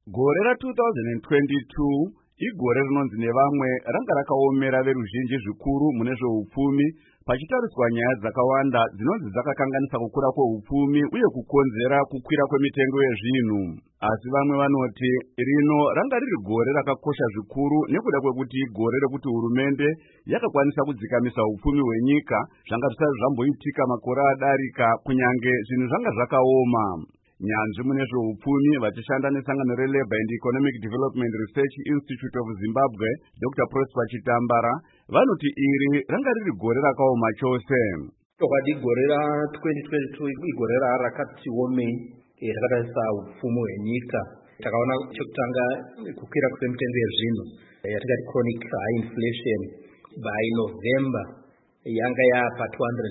Gore ra2022 igore rinonzi nevamwe ranga rakaomera veruzhinji zvikuru mune zveupfumi pachitariswa nyaya dzakawanda dzinonzi dzakakanganisa kukura kweupfumi uye kukonzera kukwira kwemitengo yezvinhu. Asi vamwe vanoti rino ranga riri gore rakakosha zvikuru nekuda kwekuti igore rekuti hurumende yakakwanisa kudzikamisa upfumi hwenyika zvanga zvisati zvamboitika makore adarika kunyange zvinhu zvanga zvakaoma. Nyanzvi mune zveupfumi vachishanda nesangano reLabour and Economic Development Research Institute of Zimbabwe, Dr. Prosper Chitambara, vanoti iri ranga riri gore rakaoma chose. Tokati gore ra2022 igore rakati omei rakatarisa upfumi hwenyika. Takaona chekutanga kukwira kwemitengo yezvinhu yatingati chronic high inflation by November yanga yapa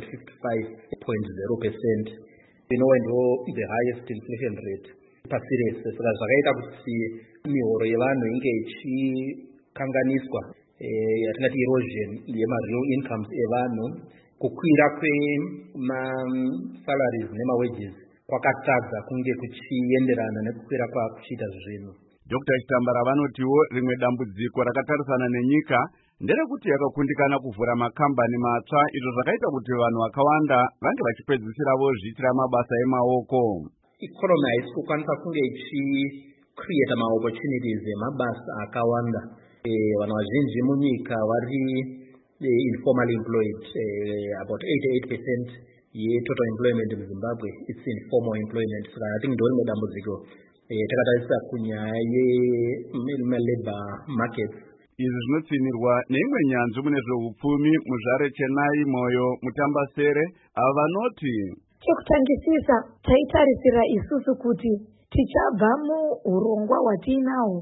255.0%. The highest inflation rate pasi rese. Saka zvakaita kuti mihoro yevanhu inge ichikanganiswa, yatingati erosion yema-real incomes evanhu, kukwira kwema-salaries nema-wages kwakatadza kunge kuchienderana nekukwira kwakuchiita zvinhu. Dr. Chitambara vanotiwo rimwe dambudziko rakatarisana nenyika nderekuti yakakundikana kuvhura makambani matsva, izvo zvakaita kuti vanhu vakawanda vange vachipedzisira vozviitira mabasa emaoko. Ikonomi haisi kukwanisa kunge ichicreata maopportunities emabasa akawanda. Vanhu vazhinji munyika vari informally employed. About 88% ye-total employment in Zimbabwe it's informal employment. So I think ndorimwe dambudziko takatarisa kunyaya ye-labor markets. Izvi zvinotsinirwa neimwe nyanzvi mune zveupfumi muzvare Chenai Moyo Mutambasere, ava vanoti chekutangisisa taitarisira isusu kuti tichabva muurongwa hwatiinaho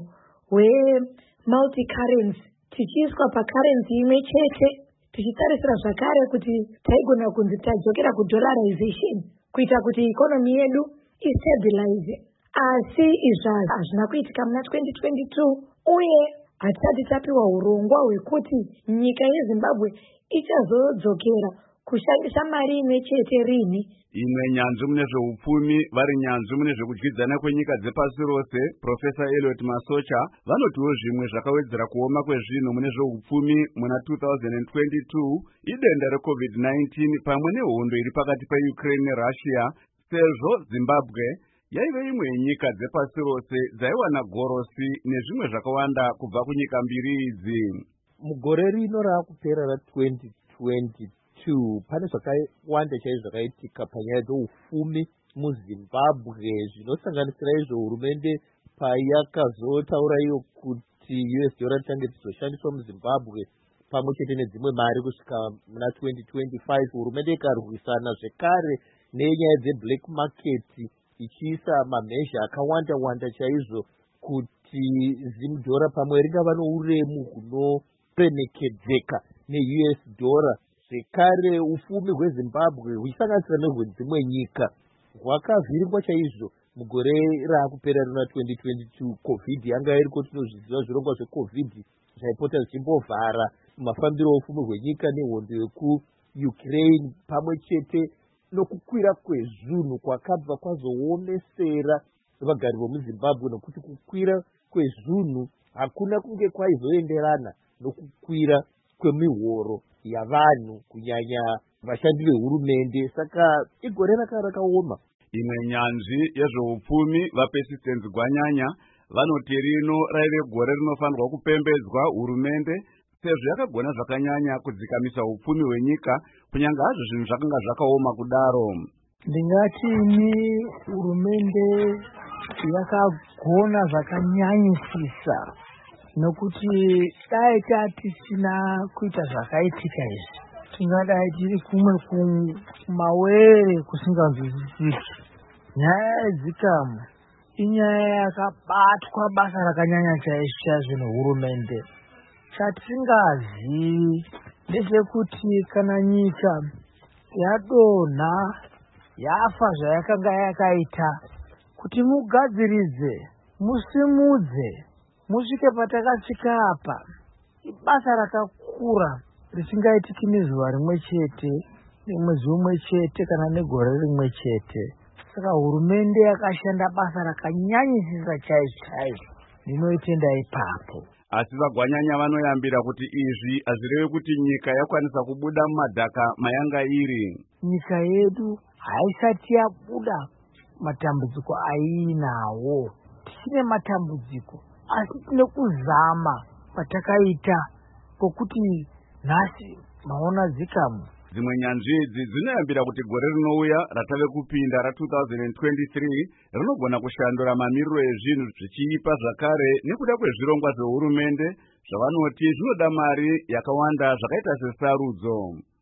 hwe-multi-currency tichiiswa pacurrency imwe chete, tichitarisira zvakare kuti taigona kunzi tadzokera kudollarization kuita kuti ikonomi yedu istabilize. Asi izvi hazvina kuitika muna 2022 uye hatisati tapiwa urongwa hwekuti nyika yeZimbabwe ichazodzokera kushandisa mari imwe chete rini. Imwe nyanzvi mune zveupfumi vari nyanzvi mune zvekudyidzana kwenyika dzepasi rose, Professor Elliot Masocha, vanotiwo zvimwe zvakawedzera kuoma kwezvinhu mune zveupfumi muna 2022 idenda reCovid-19 pamwe nehondo iri pakati peUkraine neRussia, sezvo Zimbabwe yaive imwe yenyika dzepasi rose dzaiwana gorosi nezvimwe zvakawanda kubva kunyika mbiri idzi. Mugore rino raakupera ra2022 pane zvakawanda chaizvo zvakaitika panyaya dzeupfumi muZimbabwe, zvinosanganisira izvo hurumende payakazotaura iyo kuti US dollar tichange tichizoshandiswa muZimbabwe pamwe chete nedzimwe mari kusvika muna 2025. Hurumende ikarwisana zvekare nenyaya dzeblack market ichiisa mamhezha akawanda chaizvo kuti zimudhora pamwe ringava nouremu hunoremekedzeka neUS dollar. Zvekare upfumi hweZimbabwe huchisanganisira nehwedzimwe nyika hwakavhiringwa chaizvo mugore raakupera rina 2022. Covid yanga iriko, tinozviziva zvirongwa zveCovid zvaipota zvichimbovhara mafambiro oupfumi hwenyika nehondo yekuUkraine pamwe chete nokukwira kwezvinhu kwakabva kwazoomesera vagari vomuZimbabwe, nokuti kukwira kwezvinhu hakuna kunge kwaizoenderana nokukwira kwemihoro yavanhu kunyanya vashandi vehurumende. Saka igore rakaoma. Imwe nyanzvi yezveupfumi vaPersistence Gwanyanya vanoti rino raive gore rinofanirwa kupembedzwa hurumende sezvo yakagona zvakanyanya kudzikamisa upfumi hwenyika kunyange hazvo zvinhu zvakanga zvakaoma kudaro. Ndingati ni hurumende yakagona zvakanyanyisisa, nokuti dai tisina kuita zvakaitika izvi tingadai tiri kumwe kumawere kusinganzwisisiki. Nyaya yedzikamu inyaya yakabatwa basa rakanyanya chaizvo nehurumende. Chatingazivi ndechekuti kana nyika yadonha yafa zvayakanga yakaita, kuti mugadziridze, musimudze, musvike patakasvika apa, ibasa rakakura risingaitiki nezuva rimwe chete, nemwedzi umwe chete kana negore rimwe chete. saka hurumende yakashanda basa rakanyanyisisa chaizvo ndinoitenda ipapo. Asi vagwanyanya vanoyambira kuti izvi hazvirevi kuti nyika yakwanisa kubuda mumadhaka mayanga iri. Nyika yedu haisati yabuda matambudziko ainawo. Tichine matambudziko asi tine kuzama patakaita pokuti nhasi maona zikamu. Dzimwe nyanzvidzi dzinoyambira kuti gore rinouya ratave kupinda ra2023 rinogona kushandura mamiriro ezvinhu zvichiipa zvakare nekuda kwezvirongwa zvehurumende zvavanoti zvinoda mari yakawanda zvakaita sesarudzo.